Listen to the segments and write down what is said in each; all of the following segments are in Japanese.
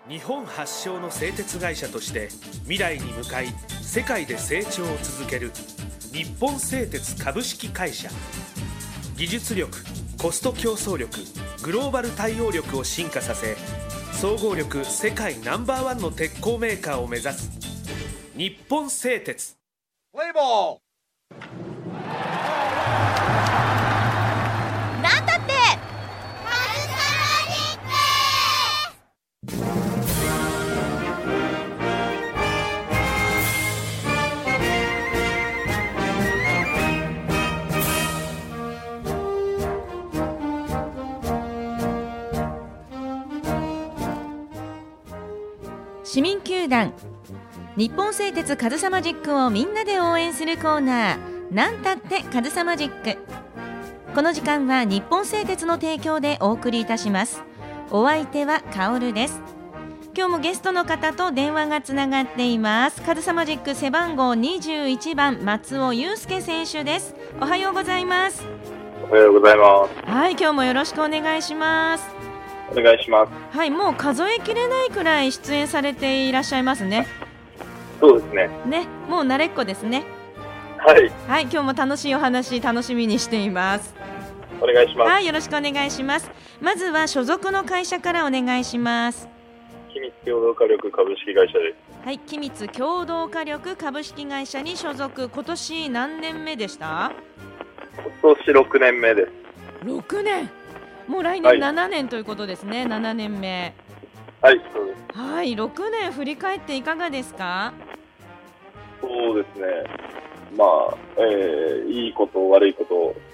日本発祥の製鉄会社として未来に向かい世界で成長を続ける日本製鉄株式会社。技術力、コスト競争力、グローバル対応力を進化させ、総合力世界No.1の鉄鋼メーカーを目指す日本製鉄。 プレイボール。 なんだって市民球団日本製鉄カズサマジックをみんなで応援するコーナー、なんたってカズサマジック。この時間は日本製鉄の提供でお送りいたします。お相手はカオルです。今日もゲストの方と電話がつながっています。カズサマジック背番号21番松尾祐介選手です。おはようございます。 おはようございます。 はい、今日もよろしくお願いします。 お願いします。 はい、もう数えきれないくらい出演されていらっしゃいますね。 そうですね。 ね、もう慣れっこですね。 はい。 はい、今日も楽しいお話楽しみにしています。 お願いします。 はい、よろしくお願いします。まずは所属の会社からお願いします。 機密共同火力株式会社です。 はい、機密共同火力株式会社に所属。今年何年目でした？ 今年6年目です。 6年。もう来年7年ということですね。7年目。 はい、そうです。 はい、6年振り返っていかがですか？ そうですね。まあ、いいこと悪いこと、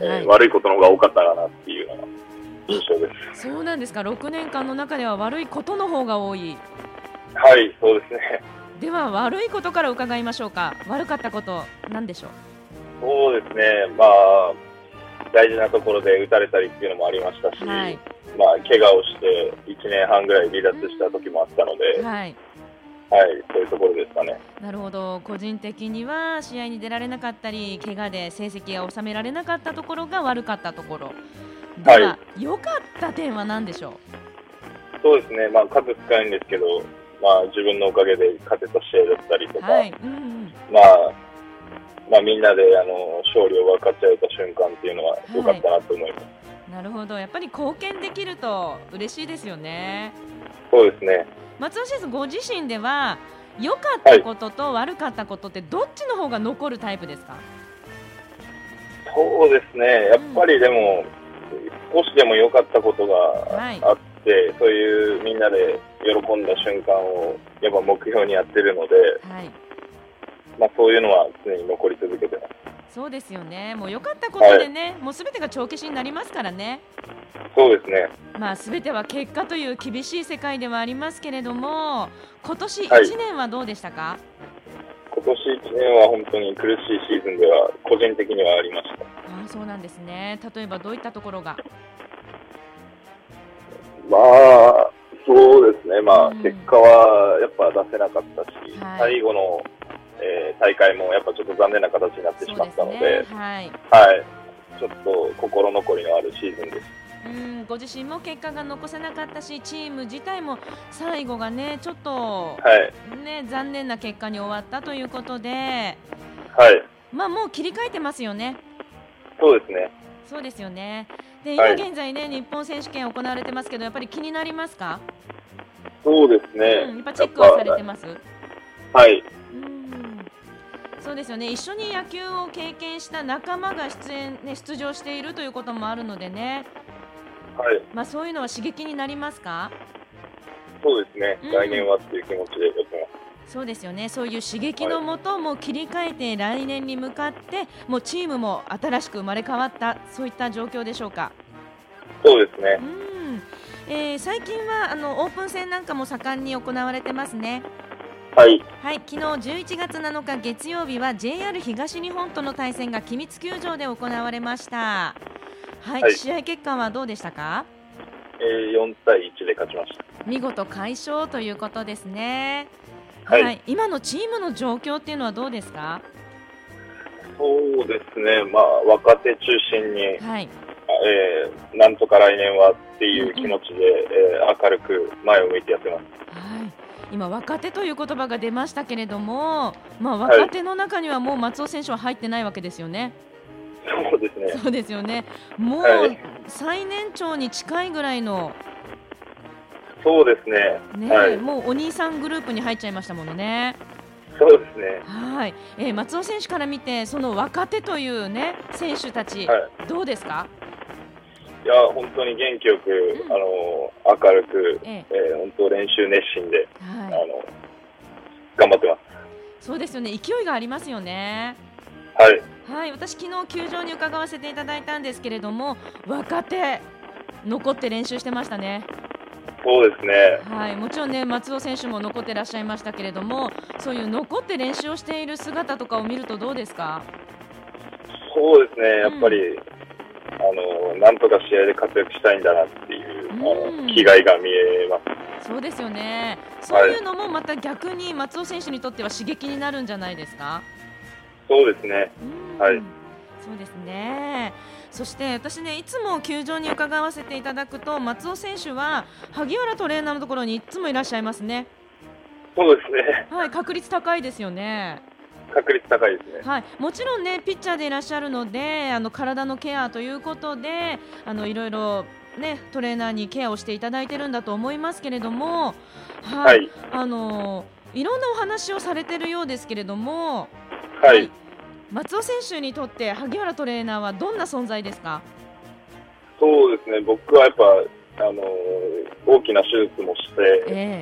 はい、 悪いことの方が多かったかなっていうような印象です。 そうなんですか。6年間の中では悪いことの方が多い。 はい、そうですね。 では悪いことから伺いましょうか。悪かったこと何でしょう？ そうですね。まあ大事なところで打たれたりっていうのもありましたし、 はい、 まあ怪我をして1年半ぐらい離脱した時もあったので、 はい、 はい、そういうところですかね。 なるほど。個人的には試合に出られなかったり怪我で成績が収められなかったところが悪かったところでは、はい、良かった点は何でしょう？ そうですね、まあ、数少ないんですけど、まあ、自分のおかげで勝てた試合だったりとか、 はい、 まあ、みんなで勝利を分かち合えた瞬間っていうのは良かったなと思います。はい、 なるほど。やっぱり貢献できると嬉しいですよね。 そうですね。 松尾選手ご自身では良かったことと悪かったことってどっちの方が残るタイプですか？ そうですね、やっぱりでも、少しでも良かったことがあって、そういうみんなで喜んだ瞬間をやっぱ目標にやってるので、まあ、そういうのは常に残り続けてます。 そうですよね。もう良かったことでね、もうすべてが帳消しになりますからね。 そうですね。 まあ、すべては結果という厳しい世界ではありますけれども、今年1年はどうでしたか？ 今年1年は本当に苦しいシーズンでは個人的にはありました。 あ、そうなんですね。例えばどういったところが？ まあ、そうですね。まあ、結果はやっぱ出せなかったし、最後の、大会もやっぱちょっと残念な形になってしまったので、はい、ちょっと心残りのあるシーズンです。 ご自身も結果が残せなかったし、チーム自体も最後がねちょっと、ね、残念な結果に終わったということで、まあ、もう切り替えてますよね。 そうですね。 そうですよね。で、今現在ね、日本選手権行われてますけど、やっぱり気になりますか？ そうですね。 やっぱチェックはされてます？ はい。 そうですよね。一緒に野球を経験した仲間が出場しているということもあるのでね。 はい。 まあ、そういうのは刺激になりますか？ そうですね。来年はっていう気持ちでやってます。 そうですよね。そういう刺激のもとも切り替えて来年に向かってもうチームも新しく生まれ変わった、そういった状況でしょうか？ そうですね。最近はオープン戦なんかも盛んに行われてますね。 はい、 昨日11月7日月曜日は JR 東日本との対戦が機密球場で行われました。試合結果はどうでしたか ？4対1で勝ちました。 見事快勝ということですね。今のチームの状況っていうのはどうですか？ そうですね、まあ、若手中心に、 はい、 なんとか来年はっていう気持ちで、 明るく前を向いてやってます。 はい、今若手という言葉が出ましたけれども、若手の中にはもう松尾選手は入ってないわけですよね。 そうですね。 そうですよね。もう最年長に近いぐらいの、 そうですね。 もうお兄さんグループに入っちゃいましたものね。 そうですね。 はい、松尾選手から見てその若手というね選手たち、どうですか？ いや本当に元気よく、明るく、本当練習熱心で、頑張ってます。 そうですよね。勢いがありますよね。はい、私昨日球場に伺わせていただいたんですけれども、若手残って練習してましたね。 そうですね。 はい、もちろんね松尾選手も残ってらっしゃいましたけれども、そういう残って練習をしている姿とかを見るとどうですか？ そうですね。やっぱり、なんとか試合で活躍したいんだなっていう気概が見えます。 そうですよね。そういうのもまた逆に松尾選手にとっては刺激になるんじゃないですか？ そうですね。はい。 そうですね。そして私ね、いつも球場に伺わせていただくと、松尾選手は萩原トレーナーのところにいつもいらっしゃいますね。 そうですね。 はい、確率高いですよね。 確率高いですね。 はい、もちろんねピッチャーでいらっしゃるので、体のケアということでいろいろねトレーナーにケアをしていただいてるんだと思いますけれども、はい、いろんなお話をされてるようですけれども、はい、松尾選手にとって萩原トレーナーはどんな存在ですか？ そうですね。僕はやっぱ大きな手術もして、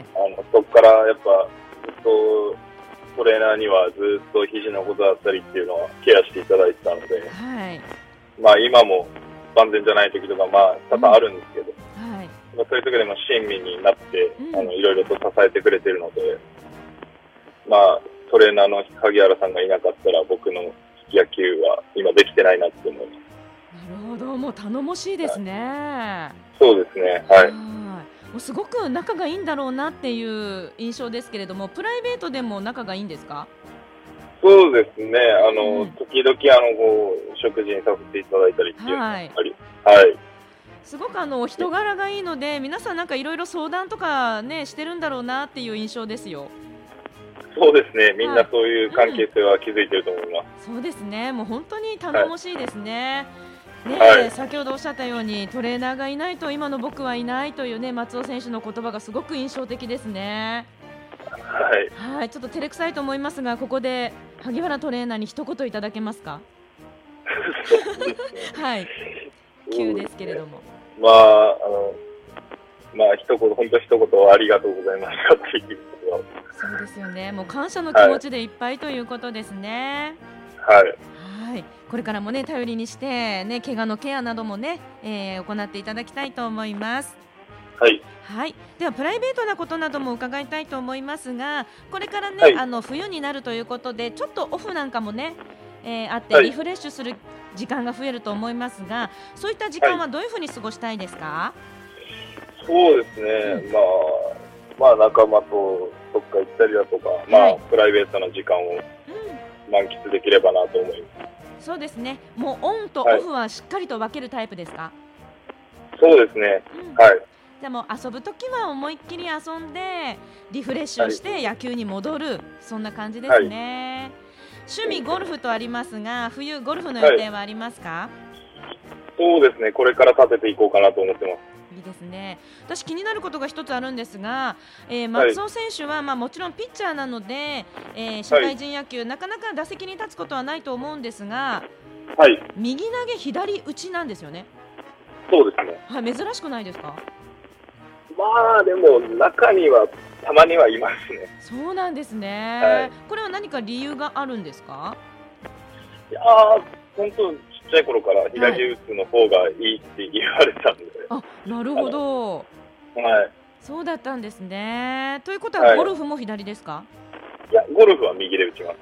そこからやっぱずっとトレーナーにはずっと肘のことだったりっていうのはケアしていただいてたので、今も万全じゃない時とか多々あるんですけど、そういう時でも親身になっていろいろと支えてくれてるので、トレーナーの萩原さんがいなかったら僕の野球は今できてないなって思います。 なるほど、もう頼もしいですね。 そうですね。はい。 もうすごく仲がいいんだろうなっていう印象ですけれども、プライベートでも仲がいいんですか？ そうですね。時々食事にさせていただいたりっていうのがあり、すごくお人柄がいいので、皆さんなんかいろいろ相談とかねしてるんだろうなっていう印象ですよ。 そうですね。みんなそういう関係性は築いていると思います。 そうですね。もう本当に頼もしいですね。先ほどおっしゃったようにトレーナーがいないと今の僕はいないというね松尾選手の言葉がすごく印象的ですね。はい、ちょっと照れくさいと思いますが、ここで萩原トレーナーに一言いただけますか？はい、急ですけれども。 一言、本当一言ありがとうございましたっていうことは。 そうですよね。もう感謝の気持ちでいっぱいということですね。 はい。 これからもね頼りにしてね怪我のケアなどもね、行っていただきたいと思います。はい、ではプライベートなことなども伺いたいと思いますが、これからね、冬になるということでちょっとオフなんかもね、あってリフレッシュする時間が増えると思いますが、そういった時間はどういうふうに過ごしたいですか？ そうですね、仲間とどっか行ったりだとか、プライベートな時間を満喫できればなと思います。 そうですね。もうオンとオフはしっかりと分けるタイプですか？ そうですね。 でも遊ぶときは思いっきり遊んでリフレッシュして野球に戻る、そんな感じですね。趣味ゴルフとありますが、冬ゴルフの予定はありますか？ そうですね。これから立てていこうかなと思ってます。 いいですね。私気になることが一つあるんですが、松尾選手は、もちろんピッチャーなので、社会人野球、なかなか打席に立つことはないと思うんですが、右投げ左打ちなんですよね。 そうですね。珍しくないですか？ でも中にはたまにはいますね。 そうなんですね。これは何か理由があるんですか？ いや本当ちっちゃい頃から左打つの方がいいって言われたんで。 なるほど。そうだったんですね。ということはゴルフも左ですか？ いや、ゴルフは右で打ちます。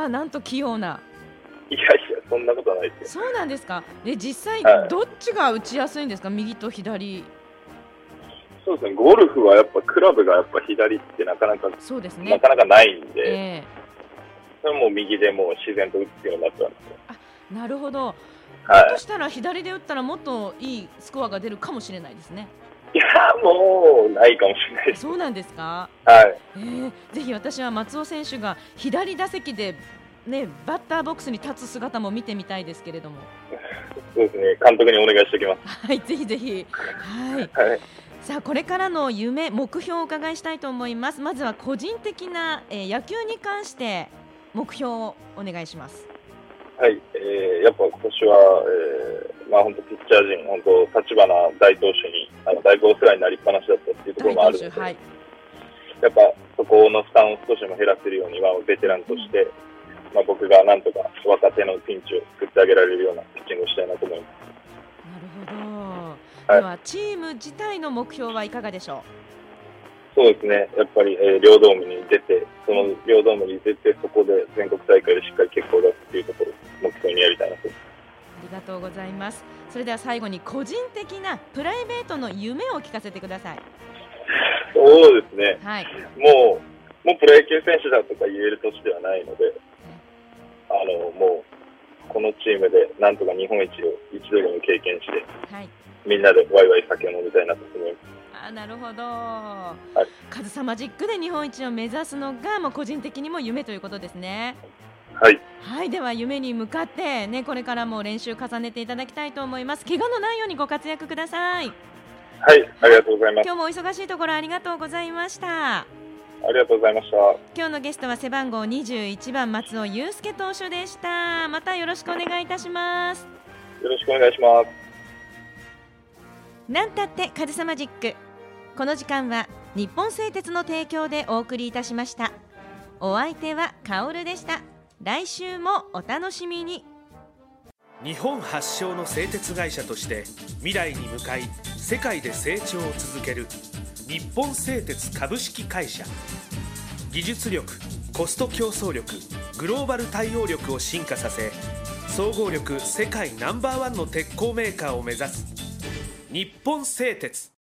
なんと器用な。 いやそんなことはないですよ。 そうなんですか。で実際どっちが打ちやすいんですか？右と左。 そうですね。ゴルフはやっぱクラブがやっぱ左ってなかなかそうですね。 なかなかないんで、それも右でもう自然と打つようになったんですよ。 なるほど。だとしたら左で打ったらもっといいスコアが出るかもしれないですね。 いやもうないかもしれないです。 そうなんですか。 はい。 ぜひ私は松尾選手が左打席で、ね、バッターボックスに立つ姿も見てみたいですけれども。 そうですね、監督にお願いしておきます。 はい、ぜひぜひ。はい。 はい、 さあこれからの夢、目標をお伺いしたいと思います。まずは個人的な、野球に関して目標をお願いします。 はい、やっぱ今年は、本当ピッチャー陣、本当立花大投手に大ブお世話になりっぱなしだったっていうところもあるので、 はい、 やっぱそこの負担を少しでも減らせるように、ベテランとして、僕がなんとか若手のピンチを作ってあげられるようなピッチングをしたいなと思います。 なるほど。 はい、 ではチーム自体の目標はいかがでしょう。 そうですね、やっぱり、両ドームに出て、その両ドームに出て、そこで全国大会でしっかり結果を出すというところを目標にやりたいなと。 ありがとうございます。それでは最後に個人的なプライベートの夢を聞かせてください。 そうですね、 はい、 もうプロ野球選手だとか言える年ではないので、もうこのチームでなんとか日本一を一度でも経験して、はい、みんなでワイワイ酒を飲みたいなと思います。 なるほど、 はい、 カズサマジックで日本一を目指すのが、個人的にも夢ということですね。 はい、 はい、では夢に向かって、これからも練習重ねていただきたいと思います。怪我のないようにご活躍ください。 はい、ありがとうございます。 今日もお忙しいところありがとうございました。 ありがとうございました。 今日のゲストは背番号21番松尾祐介投手でした。またよろしくお願いいたします。 よろしくお願いします。 なんたってカズサマジック、この時間は日本製鉄の提供でお送りいたしました。お相手はカオルでした。来週もお楽しみに。 日本発祥の製鉄会社として未来に向かい世界で成長を続ける日本製鉄株式会社。技術力、コスト競争力、グローバル対応力を進化させ、総合力世界ナンバーワンの鉄鋼メーカーを目指す日本製鉄。